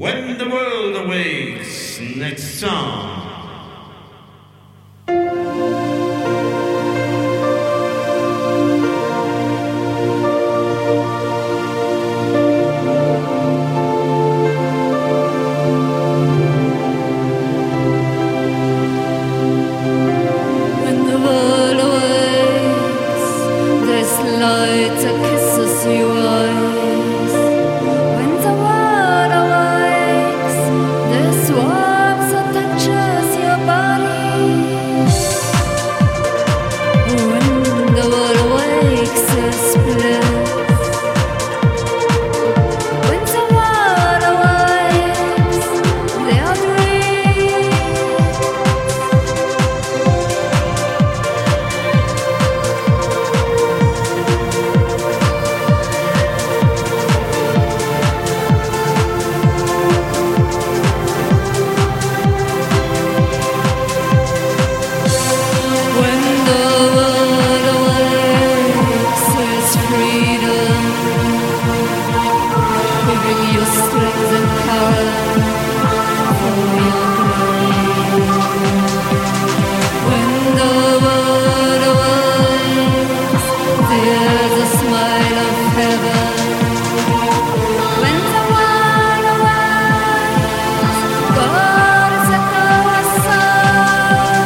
When the world awakes, next song. When the world awakes, there's light that kisses your eyes. When the world awakes, there's warmth that touches your body. When the world awakes, there's bliss. When the world awakes, there are dreams. When the world awakes, there's freedom. We bring you strength and power for your glory. When the world awakes, there's a smile of heaven. When the world awakes, God is at our side.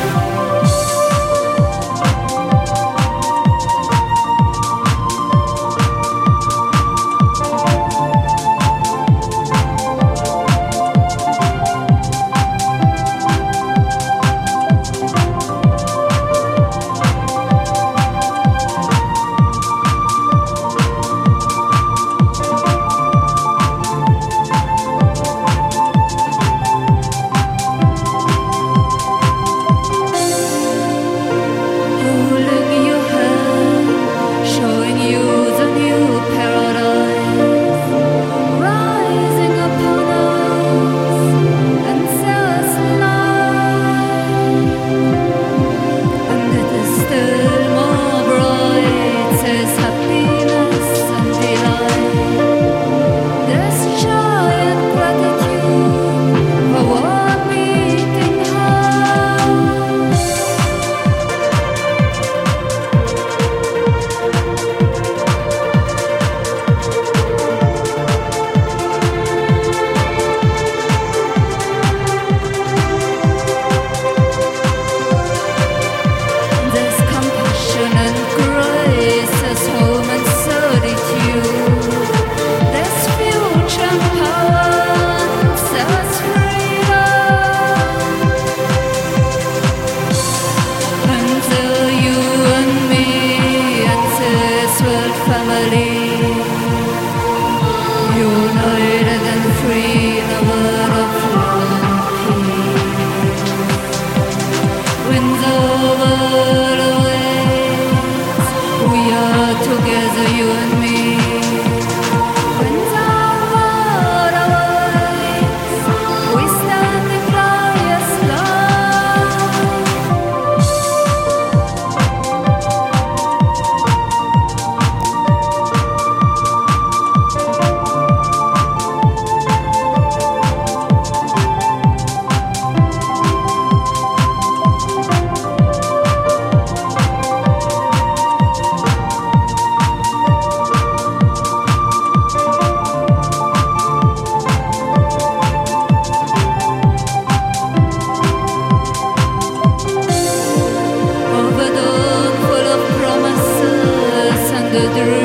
Holding your hand, showing you the new paradise, rising upon us, and there's light, and it is still more bright. There's happiness and delight. There's joy and gratitude for one meeting heart. There's compassion and grace, there's home and solitude. There's future and power, there's freedom. Until you and me and this world family, united and free in a world of love and peace. When the world awakes, we are together, you and me. When the world awakes, we stand in glorious love. Over dawn full of promises and the dreams.